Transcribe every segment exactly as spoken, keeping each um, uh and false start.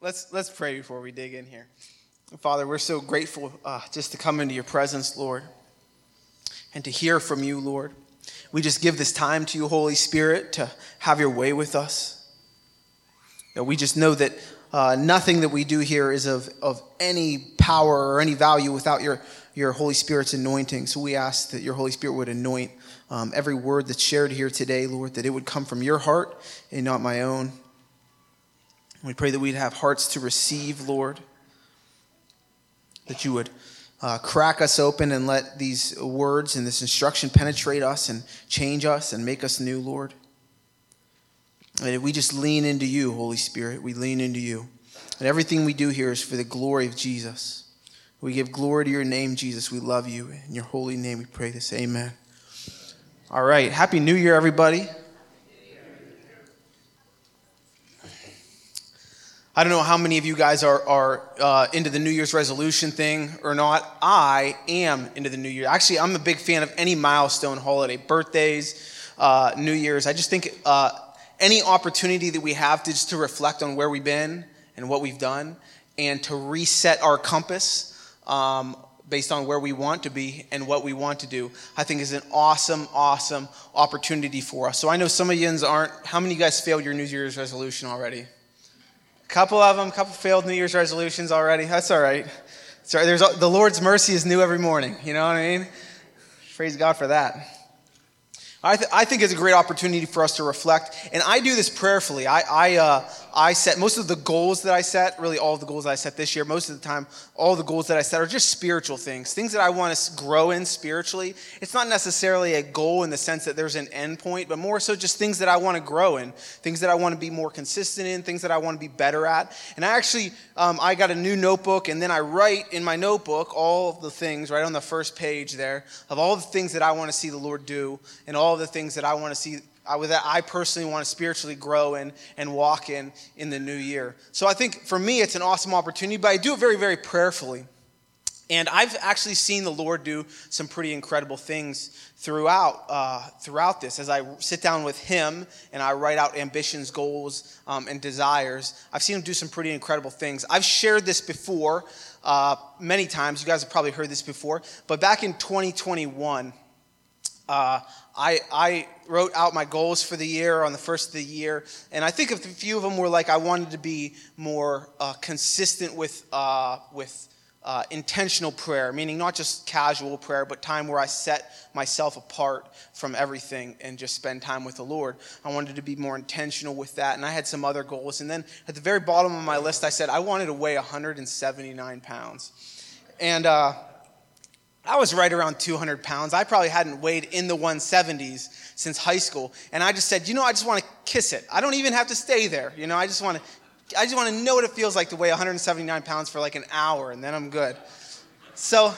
Let's let's pray before we dig in here. Father, we're so grateful uh, just to come into your presence, Lord, and to hear from you, Lord. We just give this time to you, Holy Spirit, to have your way with us. You know, we just know that uh, nothing that we do here is of, of any power or any value without your, your Holy Spirit's anointing. So we ask that your Holy Spirit would anoint um, every word that's shared here today, Lord, that it would come from your heart and not my own. We pray that we'd have hearts to receive, Lord, that you would uh, crack us open and let these words and this instruction penetrate us and change us and make us new, Lord. And we just lean into you, Holy Spirit. We lean into you. And everything we do here is for the glory of Jesus. We give glory to your name, Jesus. We love you. In your holy name we pray this. Amen. All right. Happy New Year, everybody. I don't know how many of you guys are, are uh, into the New Year's resolution thing or not. I am into the New Year. Actually, I'm a big fan of any milestone holiday, birthdays, uh, New Year's. I just think uh, any opportunity that we have to just to reflect on where we've been and what we've done and to reset our compass um, based on where we want to be and what we want to do, I think is an awesome, awesome opportunity for us. So I know some of you aren't. How many of you guys failed your New Year's resolution already? Couple of them, couple failed New Year's resolutions already. That's all right. Sorry, there's the Lord's mercy is new every morning. You know what I mean? Praise God for that. I, th- I think it's a great opportunity for us to reflect, and I do this prayerfully. I I, uh, I set most of the goals that I set, really all of the goals that I set this year, most of the time, all the goals that I set are just spiritual things, things that I want to grow in spiritually. It's not necessarily a goal in the sense that there's an end point, but more so just things that I want to grow in, things that I want to be more consistent in, things that I want to be better at. And I actually, um, I got a new notebook, and then I write in my notebook all of the things right on the first page there of all the things that I want to see the Lord do, and all of the things that I want to see, I, that I personally want to spiritually grow in and walk in in the new year. So I think for me it's an awesome opportunity, but I do it very, very prayerfully. And I've actually seen the Lord do some pretty incredible things throughout uh, throughout this. As I sit down with Him and I write out ambitions, goals, um, and desires, I've seen Him do some pretty incredible things. I've shared this before uh, many times. You guys have probably heard this before. But back in twenty twenty-one, uh, I, I wrote out my goals for the year on the first of the year, and I think a few of them were like I wanted to be more uh, consistent with uh, with uh, intentional prayer, meaning not just casual prayer, but time where I set myself apart from everything and just spend time with the Lord. I wanted to be more intentional with that, and I had some other goals. And then at the very bottom of my list, I said I wanted to weigh one hundred seventy-nine pounds, and uh, I was right around two hundred pounds. I probably hadn't weighed in the one seventies since high school. And I just said, you know, I just want to kiss it. I don't even have to stay there. You know, I just want to I just want to know what it feels like to weigh one hundred seventy-nine pounds for like an hour, and then I'm good. So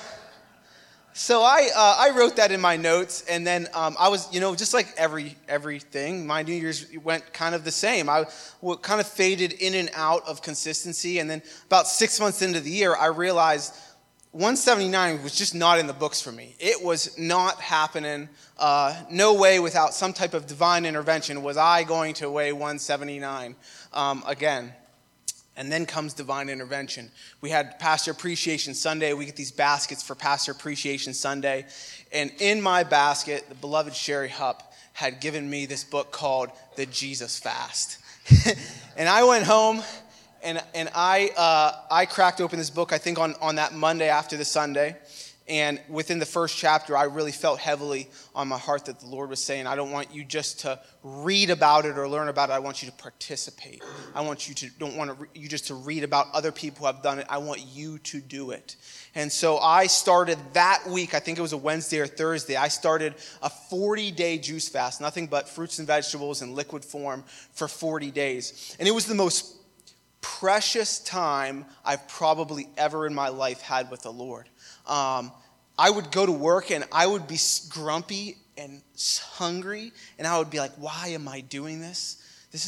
so I uh, I wrote that in my notes, and then um, I was, you know, just like every everything, my New Year's went kind of the same. I kind of faded in and out of consistency, and then about six months into the year, I realized one seventy-nine was just not in the books for me. It was not happening. Uh, no way without some type of divine intervention was I going to weigh one seventy-nine um, again. And then comes divine intervention. We had Pastor Appreciation Sunday. We get these baskets for Pastor Appreciation Sunday. And in my basket, the beloved Sherry Hupp had given me this book called The Jesus Fast. And I went home And and I uh, I cracked open this book, I think, on, on that Monday after the Sunday. And within the first chapter, I really felt heavily on my heart that the Lord was saying, I don't want you just to read about it or learn about it. I want you to participate. I want you to don't want to re- you just to read about other people who have done it. I want you to do it. And so I started that week, I think it was a Wednesday or Thursday, I started a forty-day juice fast, nothing but fruits and vegetables in liquid form for forty days. And it was the most precious time I've probably ever in my life had with the Lord. Um, I would go to work and I would be grumpy and hungry, and I would be like, why am I doing this? This is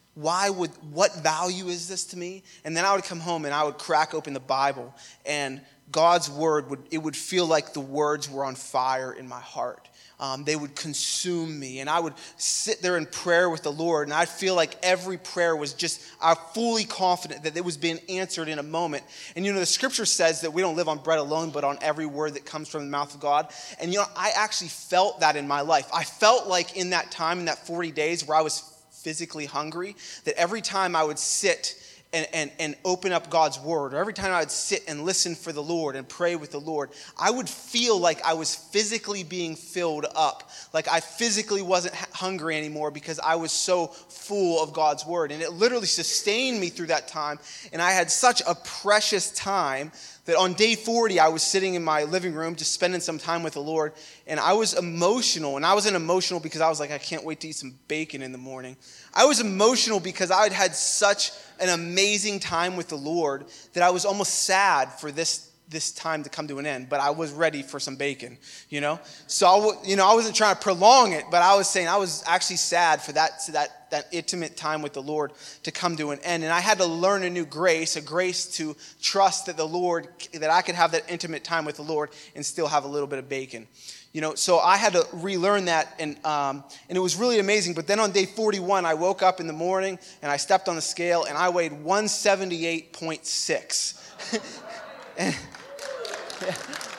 Why would, what value is this to me? And then I would come home and I would crack open the Bible, and God's word would, it would feel like the words were on fire in my heart. Um, they would consume me, and I would sit there in prayer with the Lord, and I'd feel like every prayer was just, I'm fully confident that it was being answered in a moment. And you know, the scripture says that we don't live on bread alone, but on every word that comes from the mouth of God. And you know, I actually felt that in my life. I felt like in that time, in that forty days where I was physically hungry, that every time I would sit And, and, and open up God's word, or every time I would sit and listen for the Lord and pray with the Lord, I would feel like I was physically being filled up, like I physically wasn't hungry anymore because I was so full of God's word. And it literally sustained me through that time, and I had such a precious time that on day forty, I was sitting in my living room just spending some time with the Lord, and I was emotional. And I wasn't emotional because I was like, I can't wait to eat some bacon in the morning. I was emotional because I had had such an amazing time with the Lord that I was almost sad for this this time to come to an end, but I was ready for some bacon, you know? So, I w- you know, I wasn't trying to prolong it, but I was saying I was actually sad for that, that, that intimate time with the Lord to come to an end. And I had to learn a new grace, a grace to trust that the Lord, that I could have that intimate time with the Lord and still have a little bit of bacon. You know, so I had to relearn that, and um, and it was really amazing. But then on day forty-one, I woke up in the morning, and I stepped on the scale, and I weighed one seventy-eight point six. and, yeah.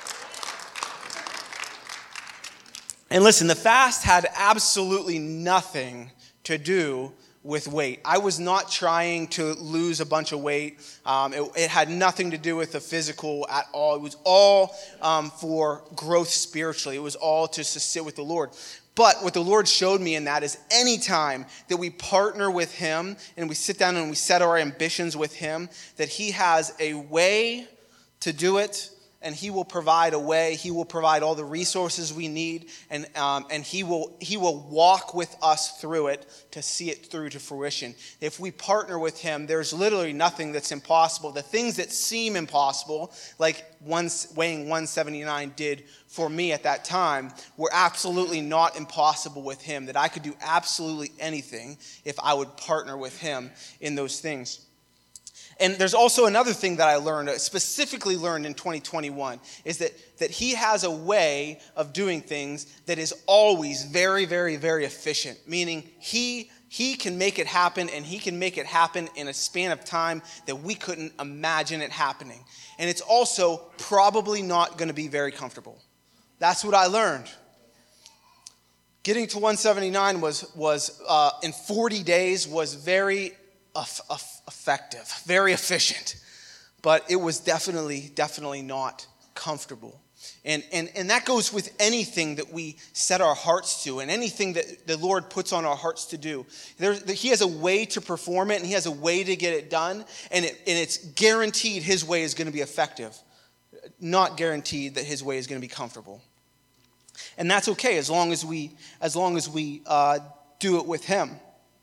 And listen, the fast had absolutely nothing to do with weight. I was not trying to lose a bunch of weight. Um, it, it had nothing to do with the physical at all. It was all um, for growth spiritually. It was all to, to sit with the Lord. But what the Lord showed me in that is any time that we partner with him and we sit down and we set our ambitions with him, that he has a way to do it. And he will provide a way. He will provide all the resources we need, and um, and he will he will walk with us through it to see it through to fruition. If we partner with him, there's literally nothing that's impossible. The things that seem impossible, like one, weighing one seventy-nine did for me at that time, were absolutely not impossible with him. That I could do absolutely anything if I would partner with him in those things. And there's also another thing that I learned, specifically learned in twenty twenty-one, is that, that he has a way of doing things that is always very, very, very efficient. Meaning he he can make it happen, and he can make it happen in a span of time that we couldn't imagine it happening. And it's also probably not going to be very comfortable. That's what I learned. Getting to one seventy-nine was, was uh, in forty days was very effective, very efficient, but it was definitely, definitely not comfortable. And, and, and that goes with anything that we set our hearts to and anything that the Lord puts on our hearts to do. There, he has a way to perform it, and he has a way to get it done, and, it, and it's guaranteed his way is going to be effective, not guaranteed that his way is going to be comfortable. And that's okay as long as we, as long as we uh, do it with him.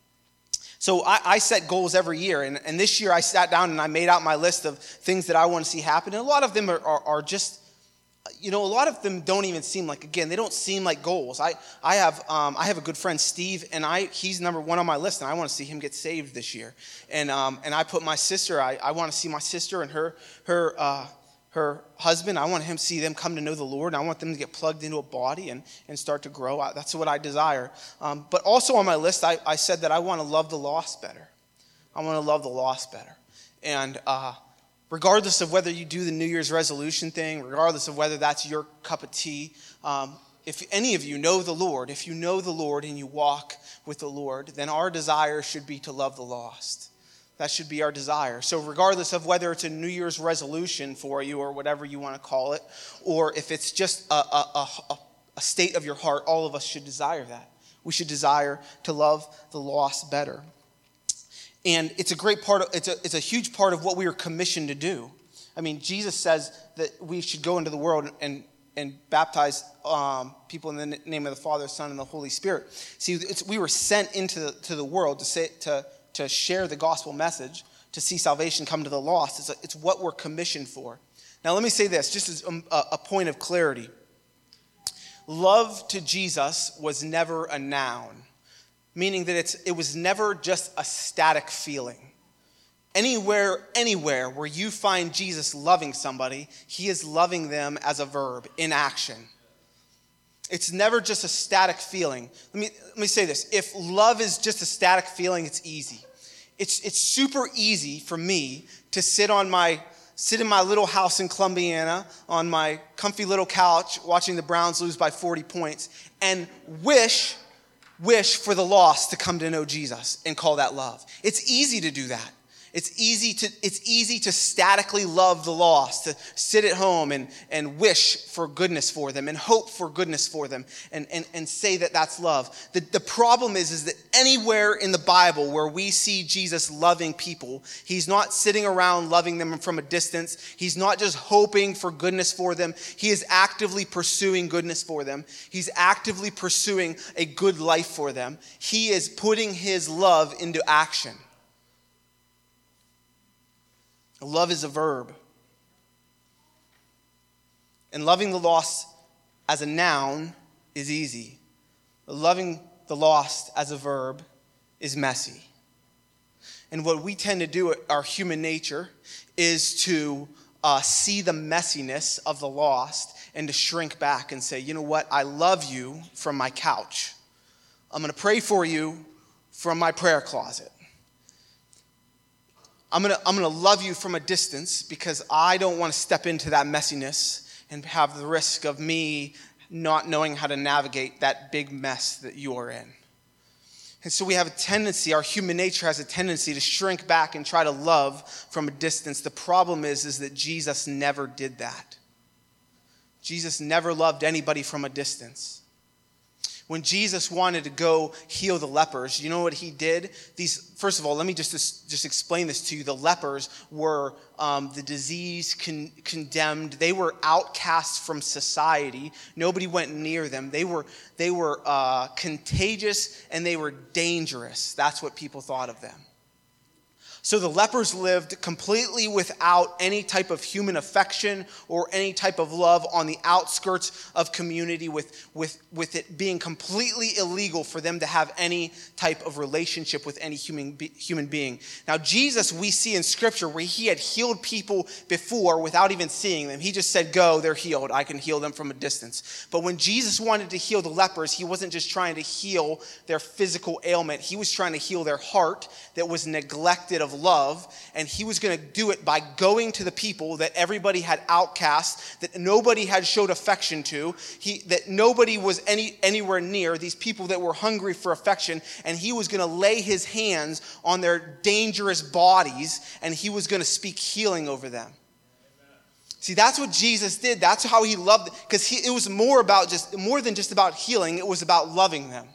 So I, I set goals every year, and, and this year I sat down and I made out my list of things that I want to see happen, and a lot of them are, are, are just, you know, a lot of them don't even seem like, again, they don't seem like goals. I, I have um, I have a good friend, Steve, and I he's number one on my list, and I want to see him get saved this year. And um, and I put my sister, I, I want to see my sister and her her uh, her husband, I want him to see them come to know the Lord, and I want them to get plugged into a body and, and start to grow. That's what I desire. Um, but also on my list, I, I said that I want to love the lost better. I want to love the lost better. And uh, regardless of whether you do the New Year's resolution thing, regardless of whether that's your cup of tea, um, if any of you know the Lord, if you know the Lord and you walk with the Lord, then our desire should be to love the lost. That should be our desire. So regardless of whether it's a New Year's resolution for you or whatever you want to call it, or if it's just a, a, a, a state of your heart, all of us should desire that. We should desire to love the lost better. And it's a great part of, it's a, it's a huge part of what we are commissioned to do. I mean, Jesus says that we should go into the world and, and baptize um, people in the name of the Father, Son, and the Holy Spirit. See, it's, we were sent into the, to the world to say, to to share the gospel message, to see salvation come to the lost. It's, a, it's what we're commissioned for. Now, let me say this, just as a, a point of clarity. Love to Jesus was never a noun, meaning that it's it was never just a static feeling. Anywhere, anywhere where you find Jesus loving somebody, he is loving them as a verb, in action. It's never just a static feeling. Let me, let me say this. If love is just a static feeling, it's easy. It's, it's super easy for me to sit on my, sit in my little house in Columbiana on my comfy little couch watching the Browns lose by forty points and wish, wish for the lost to come to know Jesus and call that love. It's easy to do that. It's easy to it's easy to statically love the lost, to sit at home and, and wish for goodness for them and hope for goodness for them and, and, and say that that's love. The, the problem is, is that anywhere in the Bible where we see Jesus loving people, he's not sitting around loving them from a distance. He's not just hoping for goodness for them. He is actively pursuing goodness for them. He's actively pursuing a good life for them. He is putting his love into action. Love is a verb. And loving the lost as a noun is easy. But loving the lost as a verb is messy. And what we tend to do, our human nature, is to uh, see the messiness of the lost and to shrink back and say, you know what, I love you from my couch. I'm going to pray for you from my prayer closet. I'm going to I'm going to love you from a distance because I don't want to step into that messiness and have the risk of me not knowing how to navigate that big mess that you are in. And so we have a tendency, our human nature has a tendency to shrink back and try to love from a distance. The problem is, is that Jesus never did that. Jesus never loved anybody from a distance. When Jesus wanted to go heal the lepers, you know what he did? These, first of all, let me just, just explain this to you. The lepers were um, the disease con- condemned. They were outcasts from society. Nobody went near them. They were, they were uh, contagious and they were dangerous. That's what people thought of them. So the lepers lived completely without any type of human affection or any type of love on the outskirts of community, with, with, with it being completely illegal for them to have any type of relationship with any human, be, human being. Now, Jesus, we see in Scripture where he had healed people before without even seeing them. He just said, go, they're healed. I can heal them from a distance. But when Jesus wanted to heal the lepers, he wasn't just trying to heal their physical ailment. He was trying to heal their heart that was neglected of love, and he was going to do it by going to the people that everybody had outcast, that nobody had showed affection to, he, that nobody was any anywhere near, these people that were hungry for affection, and he was going to lay his hands on their dangerous bodies, and he was going to speak healing over them. Amen. See, that's what Jesus did. That's how he loved, because it was more about just more than just about healing. It was about loving them.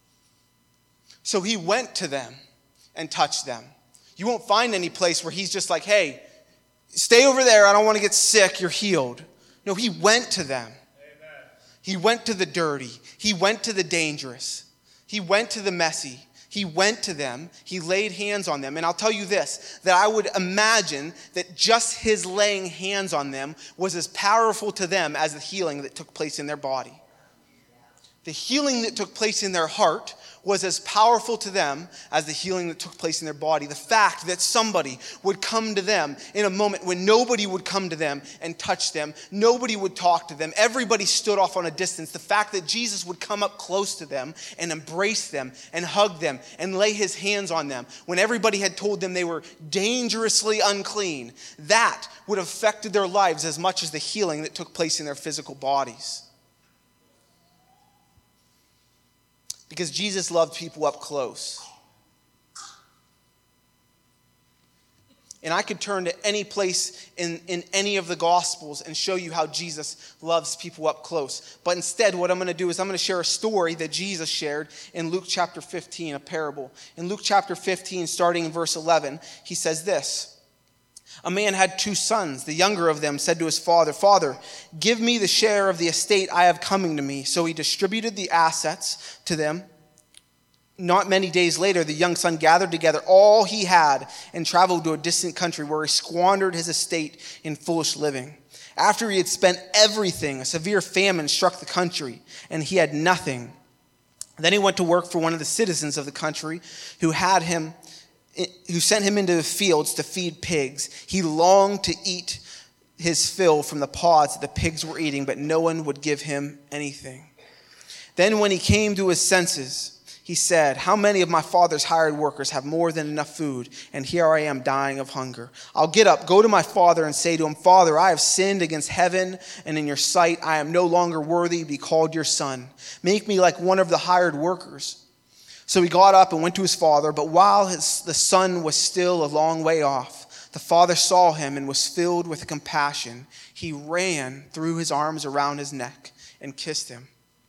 So he went to them and touched them. You won't find any place where he's just like, hey, stay over there. I don't want to get sick. You're healed. No, he went to them. Amen. He went to the dirty. He went to the dangerous. He went to the messy. He went to them. He laid hands on them. And I'll tell you this, that I would imagine that just his laying hands on them was as powerful to them as the healing that took place in their body. The healing that took place in their heart was as powerful to them as the healing that took place in their body. The fact that somebody would come to them in a moment when nobody would come to them and touch them, nobody would talk to them, everybody stood off on a distance. The fact that Jesus would come up close to them and embrace them and hug them and lay his hands on them when everybody had told them they were dangerously unclean, that would have affected their lives as much as the healing that took place in their physical bodies. Because Jesus loved people up close. And I could turn to any place in, in any of the Gospels and show you how Jesus loves people up close. But instead, what I'm going to do is I'm going to share a story that Jesus shared in Luke chapter fifteen, a parable. In Luke chapter fifteen, starting in verse eleven, he says this. A man had two sons. The younger of them said to his father, Father, give me the share of the estate I have coming to me. So he distributed the assets to them. Not many days later, the young son gathered together all he had and traveled to a distant country where he squandered his estate in foolish living. After he had spent everything, a severe famine struck the country, and he had nothing Then he went to work for one of the citizens of the country who had him, who sent him into the fields to feed pigs. He longed to eat his fill from the pods that the pigs were eating, but no one would give him anything. Then when he came to his senses, he said, how many of my father's hired workers have more than enough food, and here I am dying of hunger? I'll get up, go to my father, and say to him, Father, I have sinned against heaven and in your sight. I am no longer worthy to be called your son. Make me like one of the hired workers. So he got up and went to his father, but while his, the son was still a long way off, the father saw him and was filled with compassion. He ran, threw his arms around his neck, and kissed him.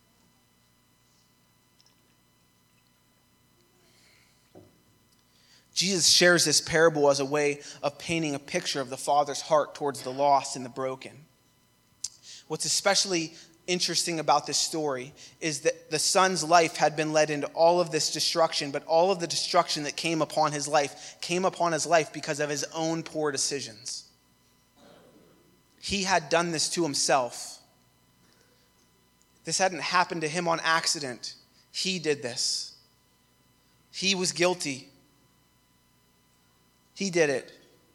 Jesus shares this parable as a way of painting a picture of the Father's heart towards the lost and the broken. What's especially interesting about this story is that the son's life had been led into all of this destruction, but all of the destruction that came upon his life came upon his life because of his own poor decisions. He had done this to himself. This hadn't happened to him on accident. He did this. He was guilty. He did it.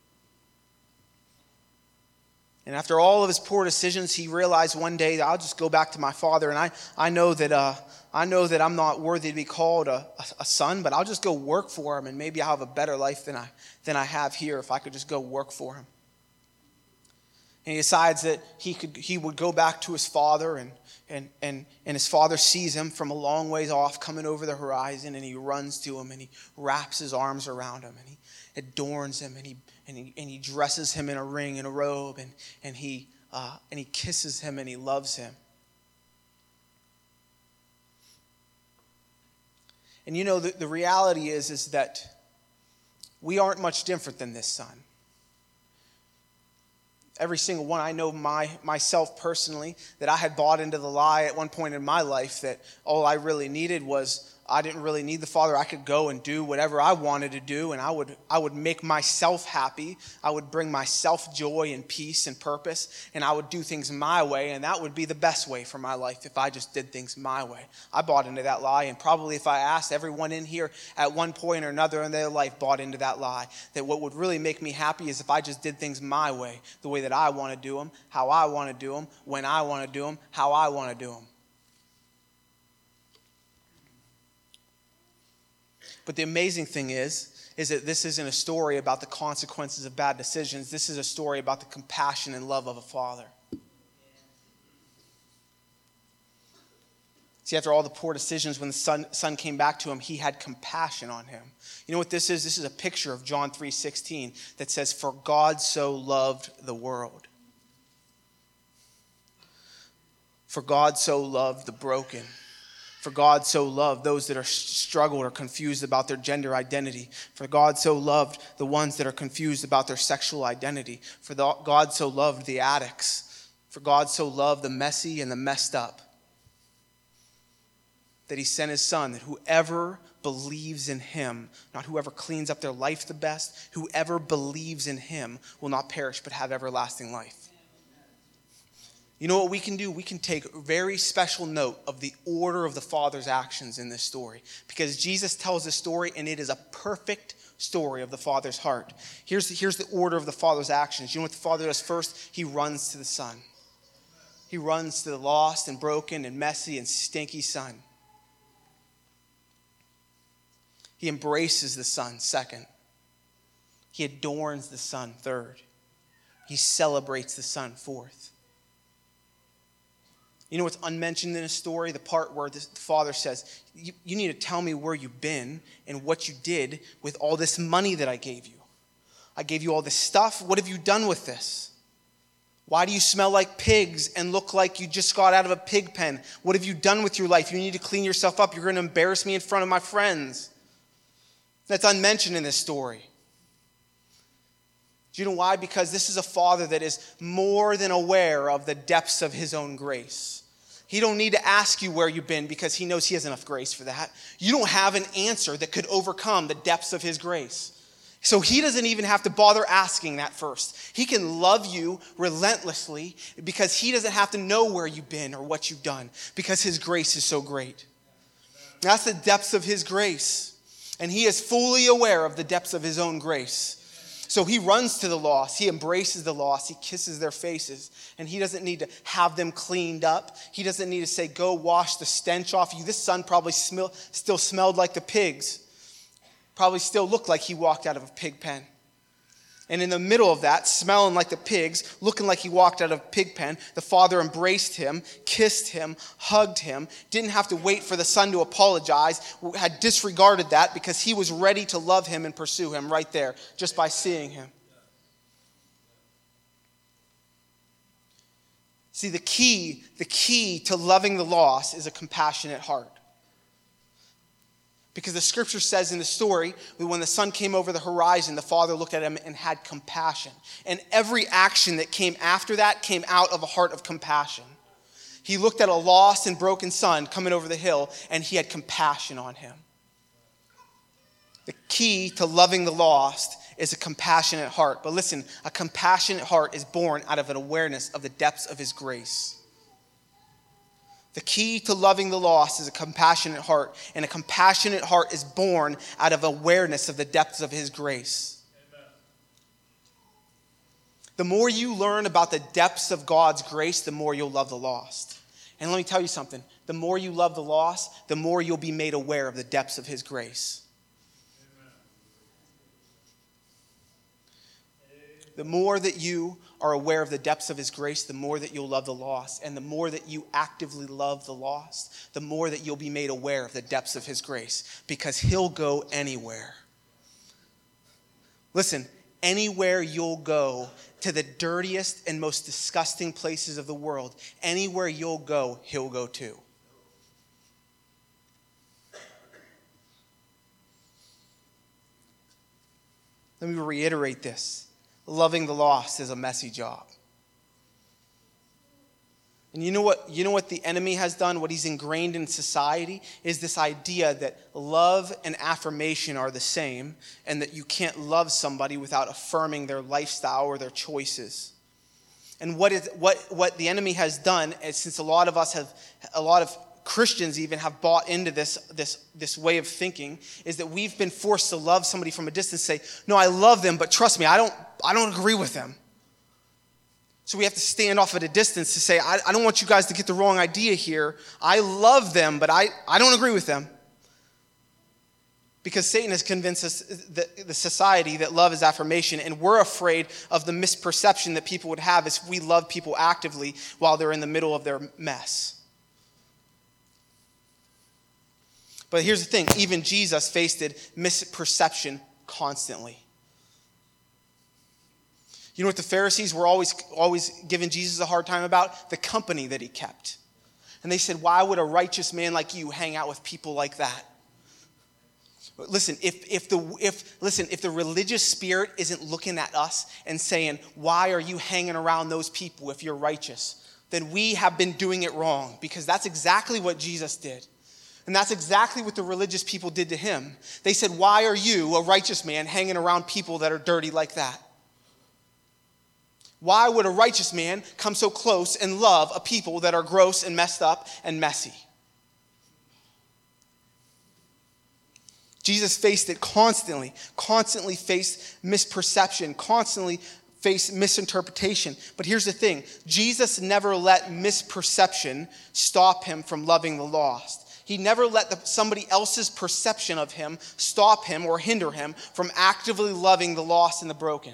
And after all of his poor decisions, he realized one day that I'll just go back to my father, and I, I know that uh, I know that I'm not worthy to be called a, a, a son, but I'll just go work for him, and maybe I'll have a better life than I than I have here if I could just go work for him. And he decides that he could he would go back to his father, and and and and his father sees him from a long ways off coming over the horizon, and he runs to him and he wraps his arms around him and he adorns him, and he and he and he dresses him in a ring and a robe, and and he uh, and he kisses him, and he loves him. And you know, the, the reality is is that we aren't much different than this son. Every single one, I know my myself personally, that I had bought into the lie at one point in my life that all I really needed was, I didn't really need the Father. I could go and do whatever I wanted to do, and I would I would make myself happy. I would bring myself joy and peace and purpose, and I would do things my way, and that would be the best way for my life if I just did things my way. I bought into that lie, and probably if I asked everyone in here at one point or another in their life bought into that lie, that what would really make me happy is if I just did things my way, the way that I want to do them, how I want to do them, when I want to do them, how I want to do them. But the amazing thing is, is that this isn't a story about the consequences of bad decisions. This is a story about the compassion and love of a father. See, after all the poor decisions, when the son, son came back to him, he had compassion on him. You know what this is? This is a picture of John three sixteen that says, for God so loved the world. For God so loved the broken. For God so loved those that are struggled or confused about their gender identity. For God so loved the ones that are confused about their sexual identity. For the, God so loved the addicts. For God so loved the messy and the messed up, that he sent his son, that whoever believes in him, not whoever cleans up their life the best, whoever believes in him will not perish but have everlasting life. You know what we can do? We can take very special note of the order of the Father's actions in this story, because Jesus tells this story and it is a perfect story of the Father's heart. Here's, here's the order of the Father's actions. You know what the Father does first? He runs to the Son. He runs to the lost and broken and messy and stinky Son. He embraces the Son, second. He adorns the Son, third. He celebrates the Son, fourth. You know what's unmentioned in the story? The part where the Father says, you, you need to tell me where you've been and what you did with all this money that I gave you. I gave you all this stuff. What have you done with this? Why do you smell like pigs and look like you just got out of a pig pen? What have you done with your life? You need to clean yourself up. You're going to embarrass me in front of my friends. That's unmentioned in this story. Do you know why? Because this is a Father that is more than aware of the depths of his own grace. He don't need to ask you where you've been because he knows he has enough grace for that. You don't have an answer that could overcome the depths of his grace. So he doesn't even have to bother asking that first. He can love you relentlessly because he doesn't have to know where you've been or what you've done because his grace is so great. That's the depths of his grace. And he is fully aware of the depths of his own grace. So he runs to the lost. He embraces the lost. He kisses their faces. And he doesn't need to have them cleaned up. He doesn't need to say, go wash the stench off you. This son probably smell, still smelled like the pigs. Probably still looked like he walked out of a pig pen. And in the middle of that, smelling like the pigs, looking like he walked out of a pig pen, the father embraced him, kissed him, hugged him, didn't have to wait for the son to apologize, had disregarded that because he was ready to love him and pursue him right there just by seeing him. See, the key, the key to loving the lost is a compassionate heart. Because the scripture says in the story, when the son came over the horizon, the father looked at him and had compassion. And every action that came after that came out of a heart of compassion. He looked at a lost and broken son coming over the hill, and he had compassion on him. The key to loving the lost is a compassionate heart. But listen, a compassionate heart is born out of an awareness of the depths of his grace. The key to loving the lost is a compassionate heart, and a compassionate heart is born out of awareness of the depths of his grace. Amen. The more you learn about the depths of God's grace, the more you'll love the lost. And let me tell you something, the more you love the lost, the more you'll be made aware of the depths of his grace. Amen. The more that you are aware of the depths of his grace, the more that you'll love the lost. And the more that you actively love the lost, the more that you'll be made aware of the depths of his grace, because he'll go anywhere. Listen, anywhere you'll go, to the dirtiest and most disgusting places of the world, anywhere you'll go, he'll go too. Let me reiterate this. Loving the lost is a messy job. And you know what, you know what the enemy has done, what he's ingrained in society, is this idea that love and affirmation are the same, and that you can't love somebody without affirming their lifestyle or their choices. And what is what what the enemy has done, is since a lot of us have, a lot of Christians even have bought into this, this, this way of thinking, is that we've been forced to love somebody from a distance, say, no, I love them, but trust me, I don't, I don't agree with them. So we have to stand off at a distance to say, I, I don't want you guys to get the wrong idea here. I love them, but I, I don't agree with them. Because Satan has convinced us, the, the society, that love is affirmation, and we're afraid of the misperception that people would have if we love people actively while they're in the middle of their mess. But here's the thing, even Jesus faced misperception constantly. You know what the Pharisees were always, always giving Jesus a hard time about? The company that he kept. And they said, why would a righteous man like you hang out with people like that? Listen, if, if the if listen, if the religious spirit isn't looking at us and saying, why are you hanging around those people if you're righteous? Then we have been doing it wrong, because that's exactly what Jesus did. And that's exactly what the religious people did to him. They said, why are you, a righteous man, hanging around people that are dirty like that? Why would a righteous man come so close and love a people that are gross and messed up and messy? Jesus faced it constantly, constantly faced misperception, constantly faced misinterpretation. But here's the thing, Jesus never let misperception stop him from loving the lost. He never let the, somebody else's perception of him stop him or hinder him from actively loving the lost and the broken.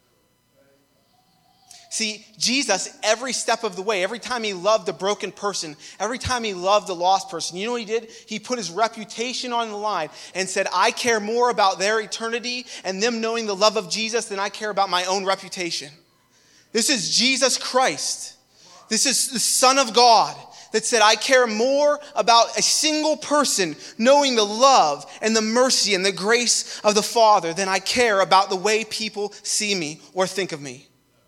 See, Jesus, every step of the way, every time he loved the broken person, every time he loved the lost person, you know what he did? He put his reputation on the line and said, I care more about their eternity and them knowing the love of Jesus than I care about my own reputation. This is Jesus Christ. This is the Son of God that said, I care more about a single person knowing the love and the mercy and the grace of the Father than I care about the way people see me or think of me.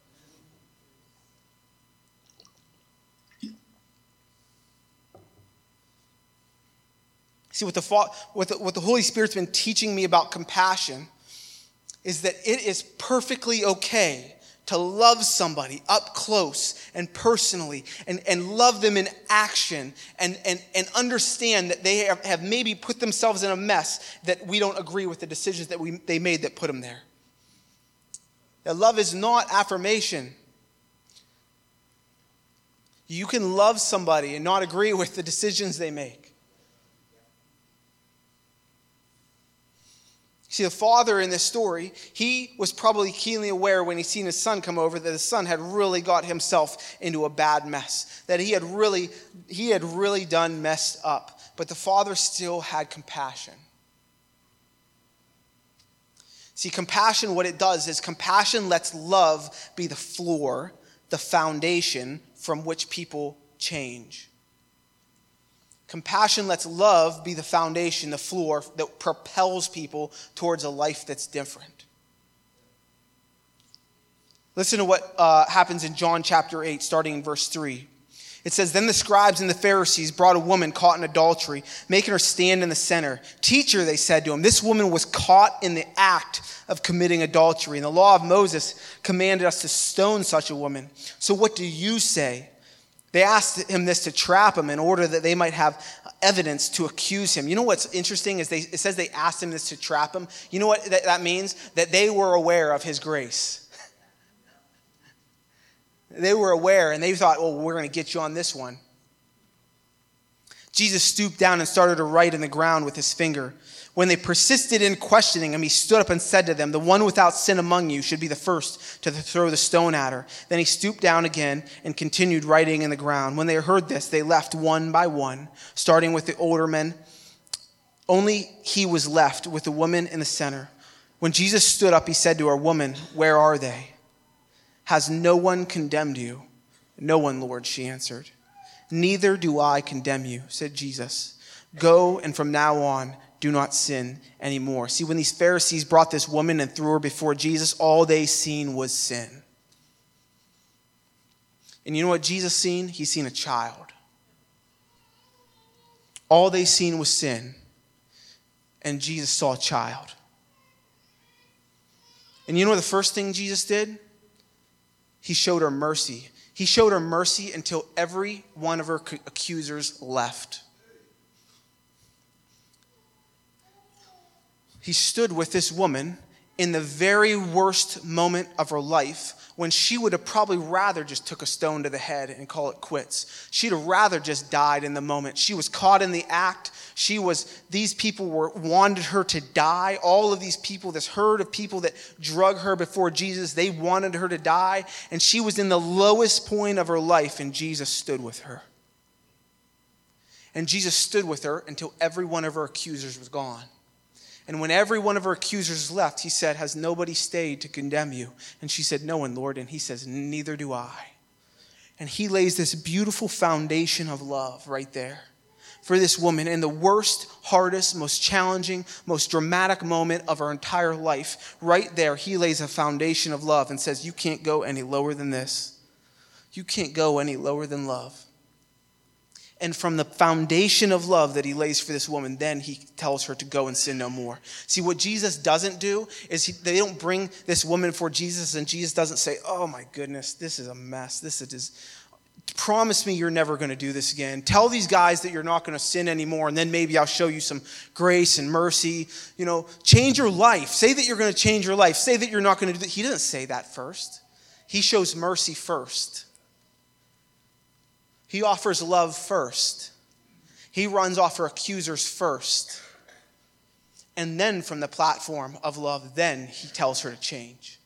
See, what the, what, the, what the Holy Spirit's been teaching me about compassion is that it is perfectly okay to love somebody up close and personally and, and love them in action and, and, and understand that they have, have maybe put themselves in a mess that we don't agree with the decisions that we they made that put them there. That love is not affirmation. You can love somebody and not agree with the decisions they make. See, the father in this story, he was probably keenly aware when he seen his son come over that his son had really got himself into a bad mess, that he had really, he had really done messed up. But the father still had compassion. See, compassion, what it does is compassion lets love be the floor, the foundation from which people change. Compassion lets love be the foundation, the floor that propels people towards a life that's different. Listen to what uh, happens in John chapter eight, starting in verse three. It says, "Then the scribes and the Pharisees brought a woman caught in adultery, making her stand in the center. 'Teacher,' they said to him, 'this woman was caught in the act of committing adultery. And the law of Moses commanded us to stone such a woman. So what do you say?' They asked him this to trap him in order that they might have evidence to accuse him." You know what's interesting is they, it says they asked him this to trap him. You know what that, that means? That they were aware of his grace. They were aware and they thought, "Oh, we're going to get you on this one." Jesus stooped down and started to write in the ground with his finger. When they persisted in questioning him, he stood up and said to them, "The one without sin among you should be the first to throw the stone at her." Then he stooped down again and continued writing in the ground. When they heard this, they left one by one, starting with the older men. Only he was left with the woman in the center. When Jesus stood up, he said to her, "Woman, where are they? Has no one condemned you?" "No one, Lord," she answered. "Neither do I condemn you," said Jesus. "Go, and from now on, do not sin anymore." See, when these Pharisees brought this woman and threw her before Jesus, all they seen was sin. And you know what Jesus seen? He seen a child. All they seen was sin. And Jesus saw a child. And you know the first thing Jesus did? He showed her mercy. He showed her mercy until every one of her accusers left. He stood with this woman in the very worst moment of her life when she would have probably rather just took a stone to the head and call it quits. She'd have rather just died in the moment. She was caught in the act. She was, these people were wanted her to die. All of these people, this herd of people that drug her before Jesus, they wanted her to die. And she was in the lowest point of her life, and Jesus stood with her. And Jesus stood with her until every one of her accusers was gone. And when every one of her accusers left, he said, "Has nobody stayed to condemn you?" And she said, "No one, Lord." And he says, "Neither do I." And he lays this beautiful foundation of love right there for this woman in the worst, hardest, most challenging, most dramatic moment of her entire life. Right there, he lays a foundation of love and says, "You can't go any lower than this. You can't go any lower than love." And from the foundation of love that he lays for this woman, then he tells her to go and sin no more. See, what Jesus doesn't do is he, they don't bring this woman before Jesus, and Jesus doesn't say, "Oh my goodness, this is a mess. This is, promise me you're never going to do this again. Tell these guys that you're not going to sin anymore, and then maybe I'll show you some grace and mercy. You know, change your life. Say that you're going to change your life. Say that you're not going to do that." He doesn't say that first. He shows mercy first. He offers love first. He runs off her accusers first. And then from the platform of love, then he tells her to change.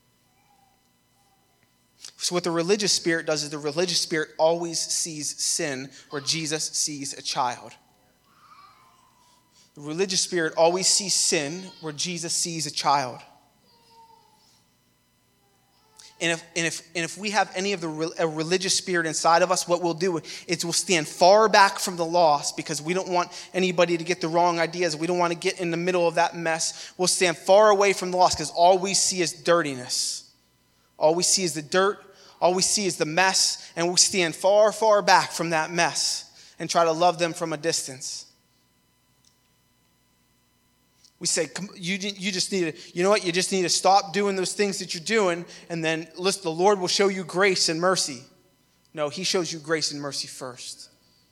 So what the religious spirit does is the religious spirit always sees sin where Jesus sees a child. The religious spirit always sees sin where Jesus sees a child. And if, and, if, and if we have any of the re, a religious spirit inside of us, what we'll do is we'll stand far back from the lost because we don't want anybody to get the wrong ideas. We don't want to get in the middle of that mess. We'll stand far away from the lost because all we see is dirtiness. All we see is the dirt. All we see is the mess. And we stand far, far back from that mess and try to love them from a distance. We say, you, you just need to, you know what, you just need to stop doing those things that you're doing, and then listen, the Lord will show you grace and mercy. No, he shows you grace and mercy first.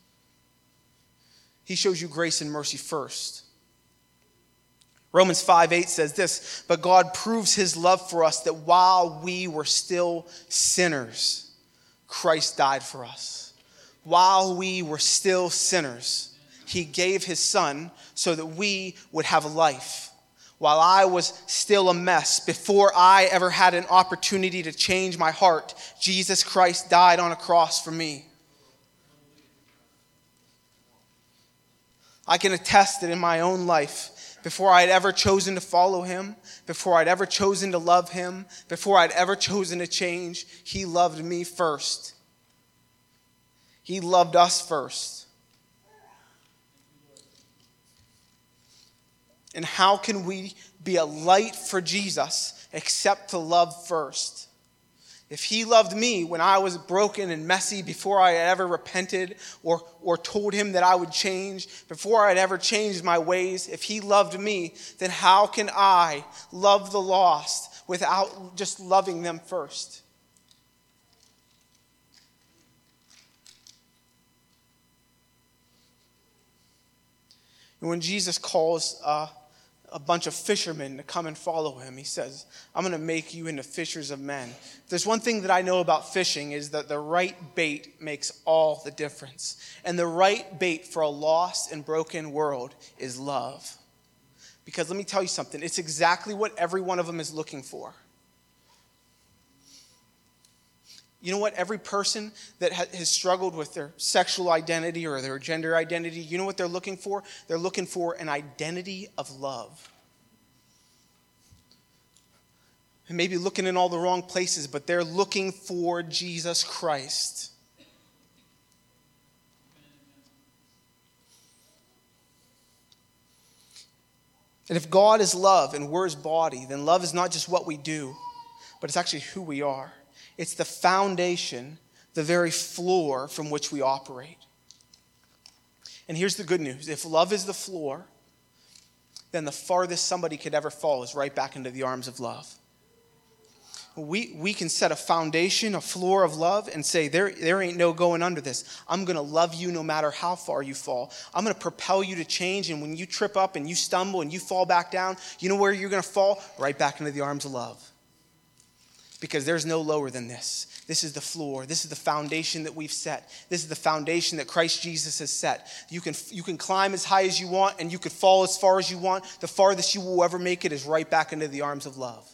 He shows you grace and mercy first. Romans five eight says this, but God proves his love for us that while we were still sinners, Christ died for us. While we were still sinners, he gave his son so that we would have life. While I was still a mess, before I ever had an opportunity to change my heart, Jesus Christ died on a cross for me. I can attest that in my own life, before I'd ever chosen to follow him, before I'd ever chosen to love him, before I'd ever chosen to change, he loved me first. He loved us first. And how can we be a light for Jesus except to love first? If he loved me when I was broken and messy, before I had ever repented or, or told him that I would change, before I'd ever changed my ways, if he loved me, then how can I love the lost without just loving them first? And when Jesus calls uh, a bunch of fishermen to come and follow him, he says, I'm going to make you into fishers of men. If there's one thing that I know about fishing is that the right bait makes all the difference. And the right bait for a lost and broken world is love. Because let me tell you something, it's exactly what every one of them is looking for. You know what? Every person that has struggled with their sexual identity or their gender identity, you know what they're looking for? They're looking for an identity of love. And maybe looking in all the wrong places, but they're looking for Jesus Christ. And if God is love and we're his body, then love is not just what we do, but it's actually who we are. It's the foundation, the very floor from which we operate. And here's the good news. If love is the floor, then the farthest somebody could ever fall is right back into the arms of love. We we can set a foundation, a floor of love, and say, there, there ain't no going under this. I'm going to love you no matter how far you fall. I'm going to propel you to change, and when you trip up and you stumble and you fall back down, you know where you're going to fall? Right back into the arms of love. Because there's no lower than this. This is the floor. This is the foundation that we've set. This is the foundation that Christ Jesus has set. You can, you can climb as high as you want, and you can fall as far as you want. The farthest you will ever make it is right back into the arms of love.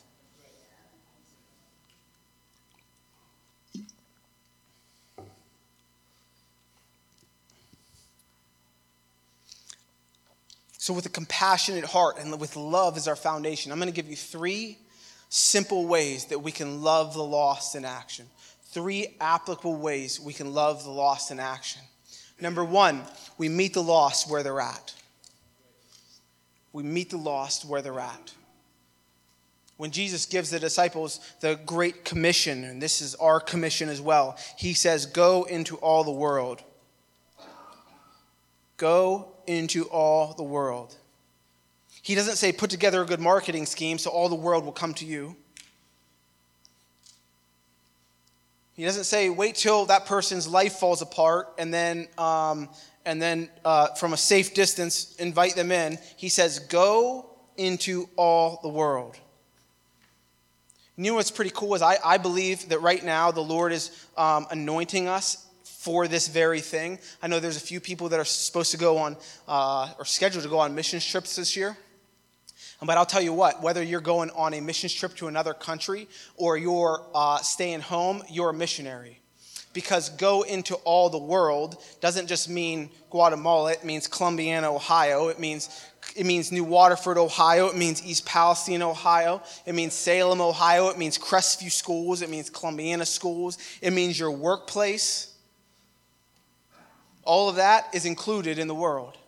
So with a compassionate heart and with love as our foundation, I'm going to give you three simple ways that we can love the lost in action. Three applicable ways we can love the lost in action. Number one, we meet the lost where they're at. We meet the lost where they're at. When Jesus gives the disciples the Great Commission, and this is our commission as well, he says, go into all the world. Go into all the world. He doesn't say put together a good marketing scheme so all the world will come to you. He doesn't say wait till that person's life falls apart and then um, and then uh, from a safe distance invite them in. He says go into all the world. You know what's pretty cool is I, I believe that right now the Lord is um, anointing us for this very thing. I know there's a few people that are supposed to go on uh, or scheduled to go on mission trips this year. But I'll tell you what, whether you're going on a mission trip to another country or you're uh, staying home, you're a missionary. Because go into all the world doesn't just mean Guatemala, it means Columbiana, Ohio. It means it means New Waterford, Ohio. It means East Palestine, Ohio. It means Salem, Ohio. It means Crestview schools. It means Columbiana schools. It means your workplace. All of that is included in the world.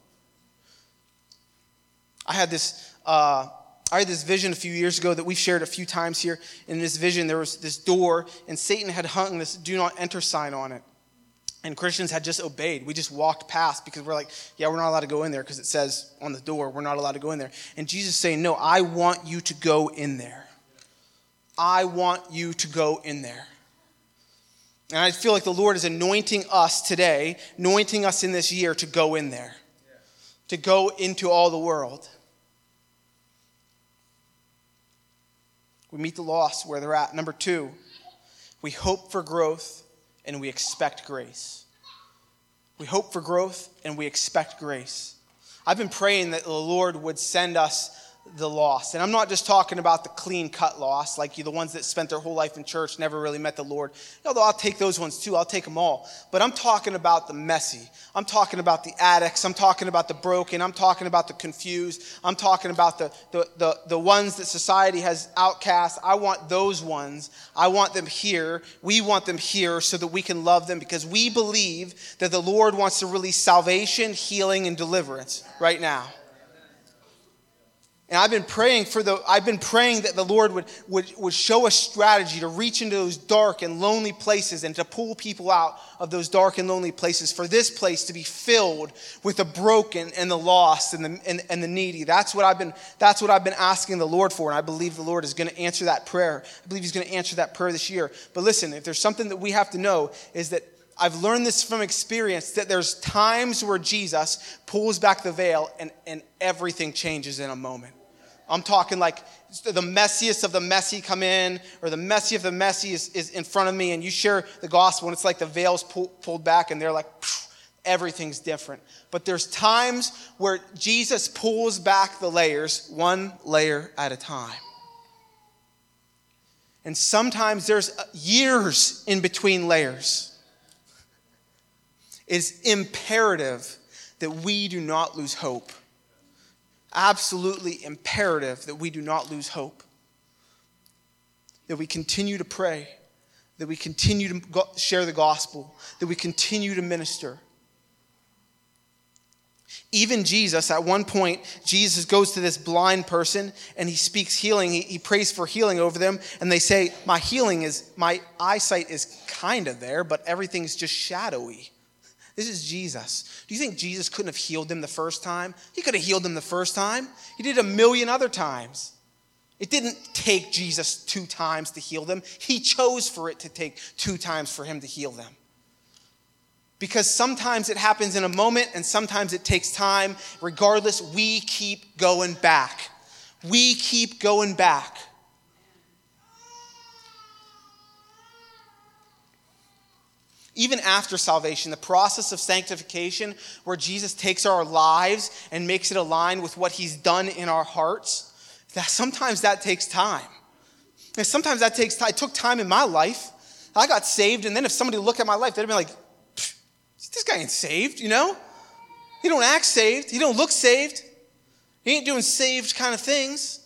I had this uh, I had this vision a few years ago that we've shared a few times here. In this vision, there was this door, and Satan had hung this "Do Not Enter" sign on it. And Christians had just obeyed. We just walked past because we're like, yeah, we're not allowed to go in there because it says on the door, we're not allowed to go in there. And Jesus is saying, no, I want you to go in there. I want you to go in there. And I feel like the Lord is anointing us today, anointing us in this year to go in there, to go into all the world. We meet the lost where they're at. Number two, we hope for growth and we expect grace. We hope for growth and we expect grace. I've been praying that the Lord would send us the lost. And I'm not just talking about the clean-cut lost, like you, the ones that spent their whole life in church, never really met the Lord. Although I'll take those ones too. I'll take them all. But I'm talking about the messy. I'm talking about the addicts. I'm talking about the broken. I'm talking about the confused. I'm talking about the, the, the, the ones that society has outcast. I want those ones. I want them here. We want them here so that we can love them because we believe that the Lord wants to release salvation, healing, and deliverance right now. And I've been praying for the I've been praying that the Lord would, would, would show us strategy to reach into those dark and lonely places and to pull people out of those dark and lonely places, for this place to be filled with the broken and the lost and the and, and the needy. That's what I've been that's what I've been asking the Lord for, and I believe the Lord is going to answer that prayer. I believe he's going to answer that prayer this year. But listen, if there's something that we have to know is that I've learned this from experience, that there's times where Jesus pulls back the veil and, and everything changes in a moment. I'm talking like the messiest of the messy come in, or the messy of the messy is, is in front of me, and you share the gospel, and it's like the veil's pull, pulled back, and they're like, everything's different. But there's times where Jesus pulls back the layers, one layer at a time. And sometimes there's years in between layers. It's imperative that we do not lose hope. Absolutely imperative that we do not lose hope. That we continue to pray. That we continue to go- share the gospel. That we continue to minister. Even Jesus, at one point, Jesus goes to this blind person and he speaks healing. He, he prays for healing over them. And they say, my healing is, my eyesight is kind of there, but everything's just shadowy. This is Jesus. Do you think Jesus couldn't have healed them the first time? He could have healed them the first time. He did a million other times. It didn't take Jesus two times to heal them. He chose for it to take two times for him to heal them. Because sometimes it happens in a moment and sometimes it takes time. Regardless, we keep going back. We keep going back. Even after salvation, the process of sanctification, where Jesus takes our lives and makes it align with what he's done in our hearts, that sometimes that takes time. And sometimes that takes time. It took time in my life. I got saved, and then if somebody looked at my life, they'd be like, this guy ain't saved, you know? He don't act saved. He don't look saved. He ain't doing saved kind of things.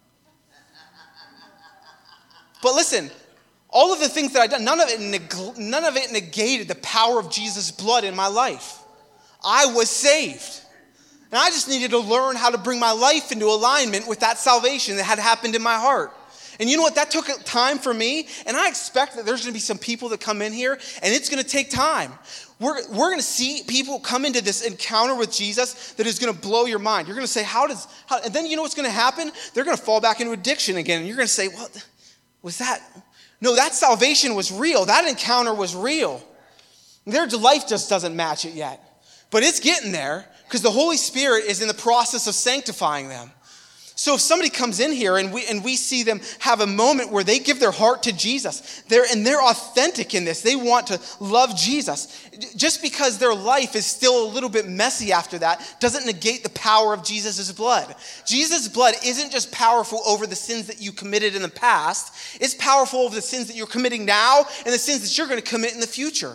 But listen, all of the things that I've done, none of it neg- none of it negated the power of Jesus' blood in my life. I was saved. And I just needed to learn how to bring my life into alignment with that salvation that had happened in my heart. And you know what? That took time for me. And I expect that there's going to be some people that come in here, and it's going to take time. We're, we're going to see people come into this encounter with Jesus that is going to blow your mind. You're going to say, how does, how, and then you know what's going to happen? They're going to fall back into addiction again. And you're going to say, well, was that, no, that salvation was real. That encounter was real. Their life just doesn't match it yet. But it's getting there because the Holy Spirit is in the process of sanctifying them. So if somebody comes in here and we and we see them have a moment where they give their heart to Jesus, they're and they're authentic in this. They want to love Jesus. Just because their life is still a little bit messy after that doesn't negate the power of Jesus' blood. Jesus' blood isn't just powerful over the sins that you committed in the past. It's powerful over the sins that you're committing now and the sins that you're going to commit in the future.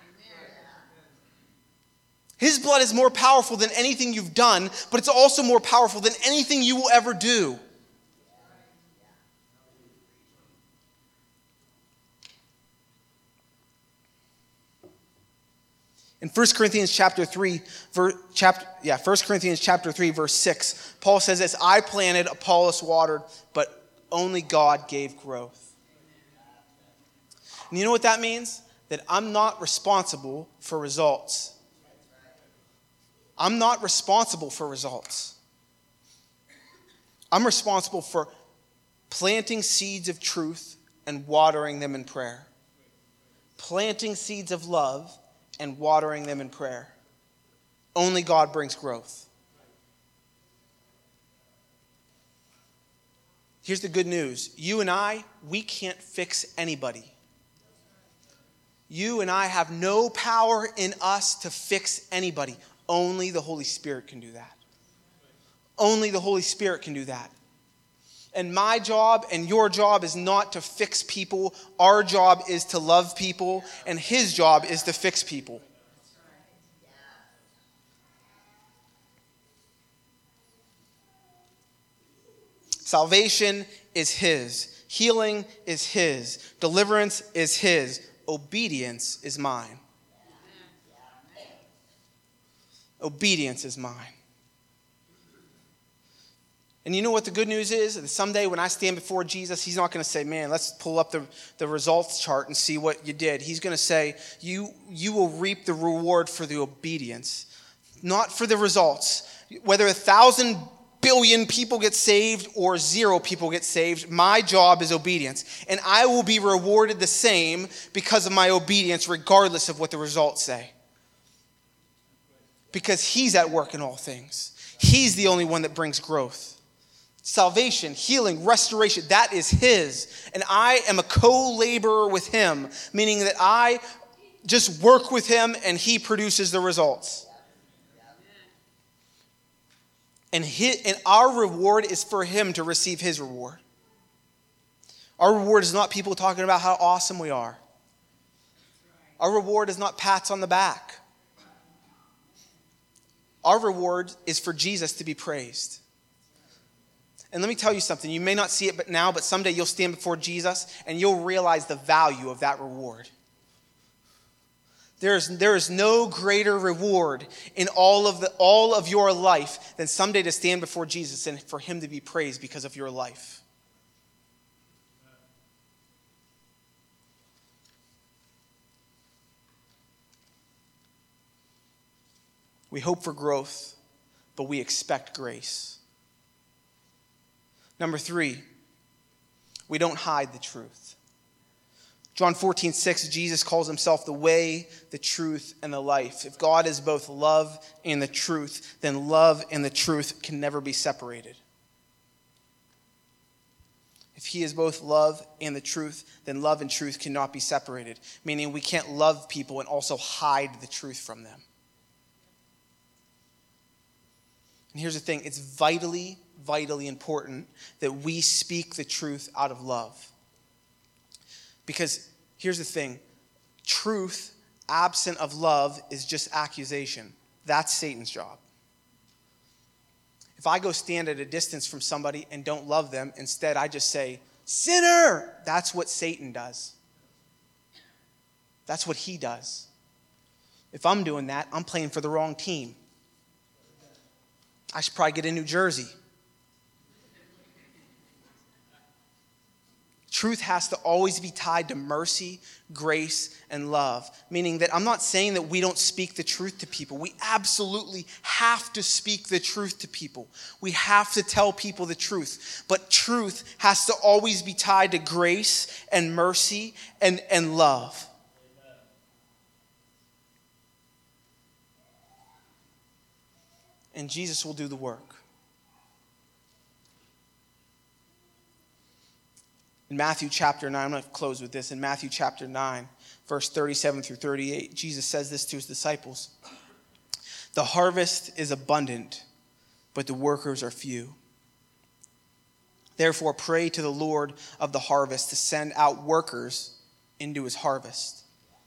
His blood is more powerful than anything you've done, but it's also more powerful than anything you will ever do. In First Corinthians chapter three, ver, chapter, yeah, First Corinthians chapter three, verse six, Paul says this, I planted, Apollos watered, but only God gave growth. And you know what that means? that I'm not responsible for results. I'm not responsible for results. I'm responsible for planting seeds of truth and watering them in prayer. Planting seeds of love and watering them in prayer. Only God brings growth. Here's the good news. You and I, we can't fix anybody. You and I have no power in us to fix anybody. Only the Holy Spirit can do that. Only the Holy Spirit can do that. And my job and your job is not to fix people. Our job is to love people, and His job is to fix people. Salvation is His. Healing is His. Deliverance is His. Obedience is mine. Obedience is mine. And you know what the good news is? That someday when I stand before Jesus, He's not going to say, man, let's pull up the, the results chart and see what you did. He's going to say, you, you will reap the reward for the obedience, not for the results. Whether a thousand billion people get saved or zero people get saved, my job is obedience. And I will be rewarded the same because of my obedience, regardless of what the results say. Because He's at work in all things. He's the only one that brings growth. Salvation, healing, restoration, that is His. And I am a co-laborer with Him, meaning that I just work with Him and He produces the results. And, his, and our reward is for Him to receive His reward. Our reward is not people talking about how awesome we are. Our reward is not pats on the back. Our reward is for Jesus to be praised. And let me tell you something. You may not see it but now, but someday you'll stand before Jesus and you'll realize the value of that reward. There is, there is no greater reward in all of, the, all of your life than someday to stand before Jesus and for Him to be praised because of your life. We hope for growth, but we expect grace. Number three, we don't hide the truth. John fourteen six, Jesus calls Himself the way, the truth, and the life. If God is both love and the truth, then love and the truth can never be separated. If He is both love and the truth, then love and truth cannot be separated. Meaning we can't love people and also hide the truth from them. And here's the thing, it's vitally, vitally important that we speak the truth out of love. Because here's the thing, truth absent of love is just accusation. That's Satan's job. If I go stand at a distance from somebody and don't love them, instead I just say, sinner, that's what Satan does. That's what he does. If I'm doing that, I'm playing for the wrong team. I should probably get a new jersey. Truth has to always be tied to mercy, grace, and love. Meaning that I'm not saying that we don't speak the truth to people. We absolutely have to speak the truth to people. We have to tell people the truth. But truth has to always be tied to grace and mercy and, and love. And Jesus will do the work. In Matthew chapter nine, I'm going to close with this. In Matthew chapter nine, verse thirty-seven through thirty-eight, Jesus says this to His disciples. The harvest is abundant, but the workers are few. Therefore, pray to the Lord of the harvest to send out workers into His harvest.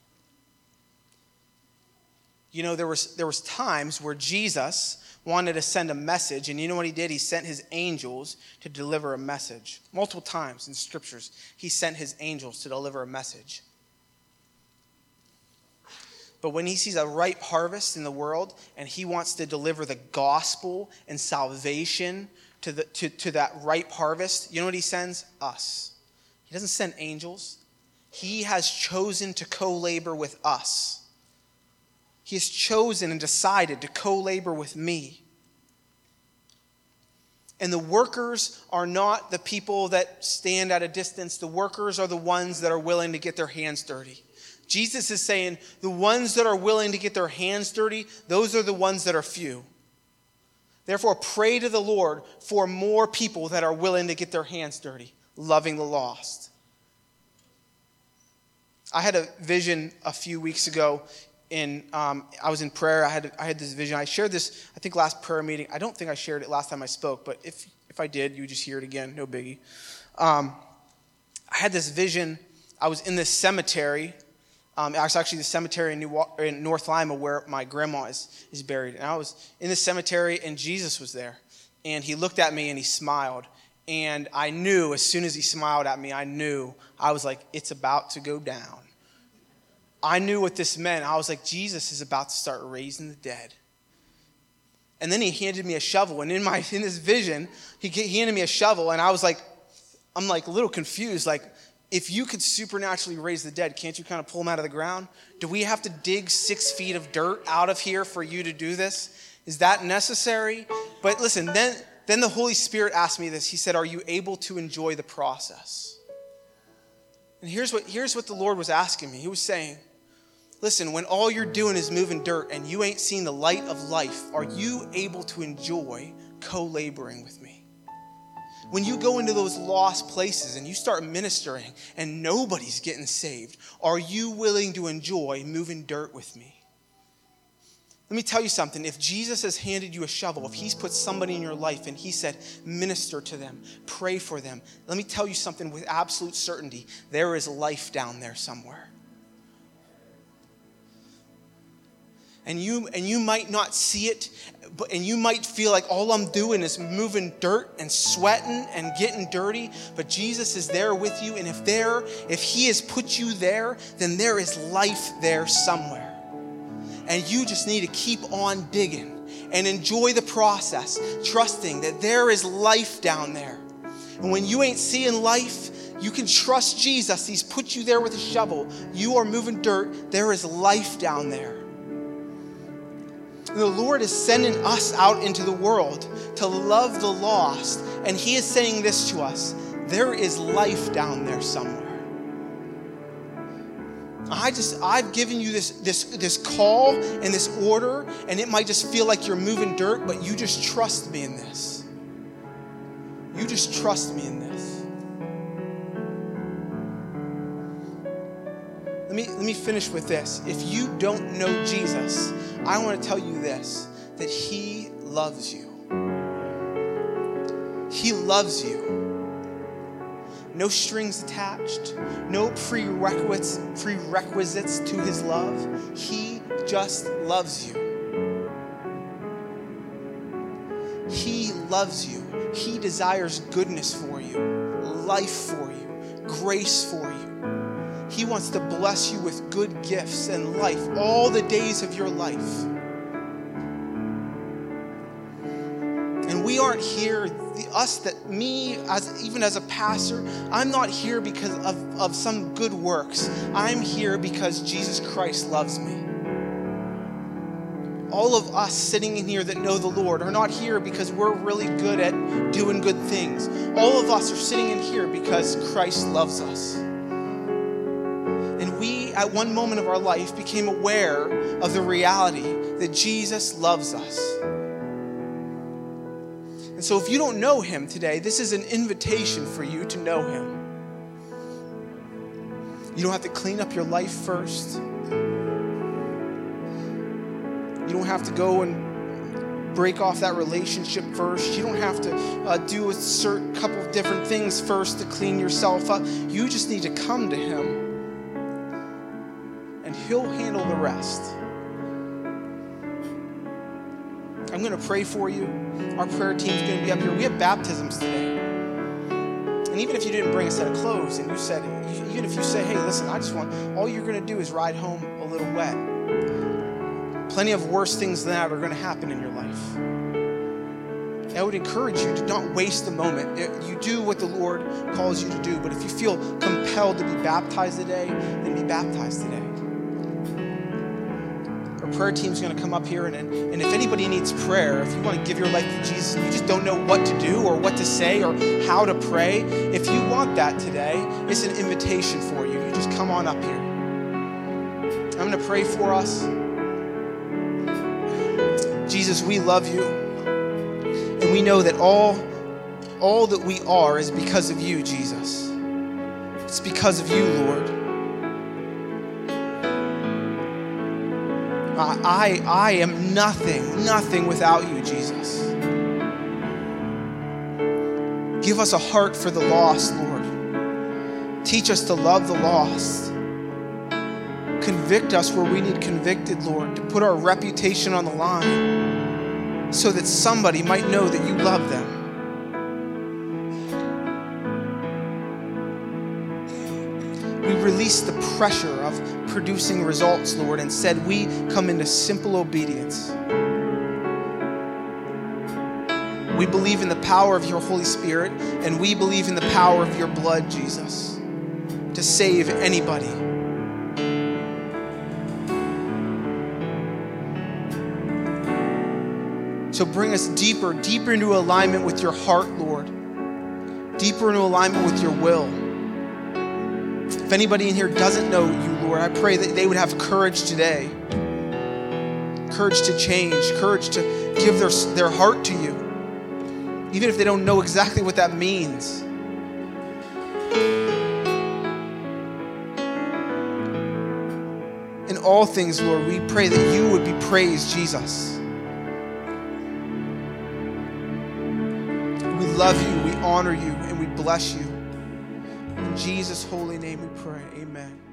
You know, there was, there was times where Jesus wanted to send a message, and you know what He did? He sent His angels to deliver a message. Multiple times in scriptures, He sent His angels to deliver a message. But when He sees a ripe harvest in the world, and He wants to deliver the gospel and salvation to, the, to, to that ripe harvest, you know what He sends? Us. He doesn't send angels. He has chosen to co-labor with us. He has chosen and decided to co-labor with me. And the workers are not the people that stand at a distance. The workers are the ones that are willing to get their hands dirty. Jesus is saying the ones that are willing to get their hands dirty, those are the ones that are few. Therefore, pray to the Lord for more people that are willing to get their hands dirty, loving the lost. I had a vision a few weeks ago. In um, I was in prayer. I had I had this vision. I shared this, I think, last prayer meeting. I don't think I shared it last time I spoke, but if if I did, you just hear it again. No biggie. Um, I had this vision. I was in this cemetery. Um, it was actually the cemetery in, New, in North Lima where my grandma is is buried. And I was in the cemetery, and Jesus was there. And he looked at me and he smiled. And I knew as soon as he smiled at me, I knew I was like, it's about to go down. I knew what this meant. I was like, Jesus is about to start raising the dead. And then he handed me a shovel. And in my in this vision, he, he handed me a shovel. And I was like, I'm like a little confused. Like, if you could supernaturally raise the dead, can't you kind of pull them out of the ground? Do we have to dig six feet of dirt out of here for you to do this? Is that necessary? But listen, then, then the Holy Spirit asked me this. He said, are you able to enjoy the process? And here's what, here's what the Lord was asking me. He was saying, listen, when all you're doing is moving dirt and you ain't seen the light of life, are you able to enjoy co-laboring with me? When you go into those lost places and you start ministering and nobody's getting saved, are you willing to enjoy moving dirt with me? Let me tell you something. If Jesus has handed you a shovel, if he's put somebody in your life and he said, minister to them, pray for them, let me tell you something with absolute certainty. There is life down there somewhere. And you and you might not see it, but and you might feel like all I'm doing is moving dirt and sweating and getting dirty, but Jesus is there with you, and if there, if he has put you there, then there is life there somewhere. And you just need to keep on digging and enjoy the process, trusting that there is life down there. And when you ain't seeing life, you can trust Jesus. He's put you there with a shovel. You are moving dirt. There is life down there. The Lord is sending us out into the world to love the lost. And he is saying this to us. There is life down there somewhere. I just, I've given you this, this, this call and this order, and it might just feel like you're moving dirt, but you just trust me in this. You just trust me in this. Let me, let me finish with this. If you don't know Jesus, I want to tell you this, that he loves you. He loves you. No strings attached, no prerequisites, prerequisites to his love. He just loves you. He loves you. He desires goodness for you, life for you, grace for you. He wants to bless you with good gifts and life all the days of your life. And we aren't here, the, us that me, as even as a pastor, I'm not here because of, of some good works. I'm here because Jesus Christ loves me. All of us sitting in here that know the Lord are not here because we're really good at doing good things. All of us are sitting in here because Christ loves us. And we, at one moment of our life, became aware of the reality that Jesus loves us. And so if you don't know him today, this is an invitation for you to know him. You don't have to clean up your life first. You don't have to go and break off that relationship first. You don't have to uh, do a certain couple of different things first to clean yourself up. You just need to come to him, and he'll handle the rest. I'm going to pray for you. Our prayer team's going to be up here. We have baptisms today. And even if you didn't bring a set of clothes and you said, even if you say, hey, listen, I just want, all you're going to do is ride home a little wet. Plenty of worse things than that are going to happen in your life. I would encourage you to not waste the moment. You do what the Lord calls you to do, but if you feel compelled to be baptized today, then be baptized today. Our prayer team's going to come up here, and, and if anybody needs prayer, if you want to give your life to Jesus and you just don't know what to do or what to say or how to pray, if you want that today, it's an invitation for you. You just come on up here. I'm going to pray for us. Jesus, we love you. And we know that all, all that we are is because of you, Jesus. It's because of you, Lord. I, I am nothing, nothing without you, Jesus. Give us a heart for the lost, Lord. Teach us to love the lost. Convict us where we need convicted, Lord, to put our reputation on the line so that somebody might know that you love them. We release the pressure of producing results, Lord, and said we come into simple obedience. We believe in the power of your Holy Spirit, and we believe in the power of your blood, Jesus, to save anybody. So bring us deeper, deeper into alignment with your heart, Lord. Deeper into alignment with your will. If anybody in here doesn't know you, Lord, I pray that they would have courage today. Courage to change, courage to give their, their heart to you. Even if they don't know exactly what that means. In all things, Lord, we pray that you would be praised, Jesus. We love you, we honor you, and we bless you. In Jesus' holy name we pray, amen.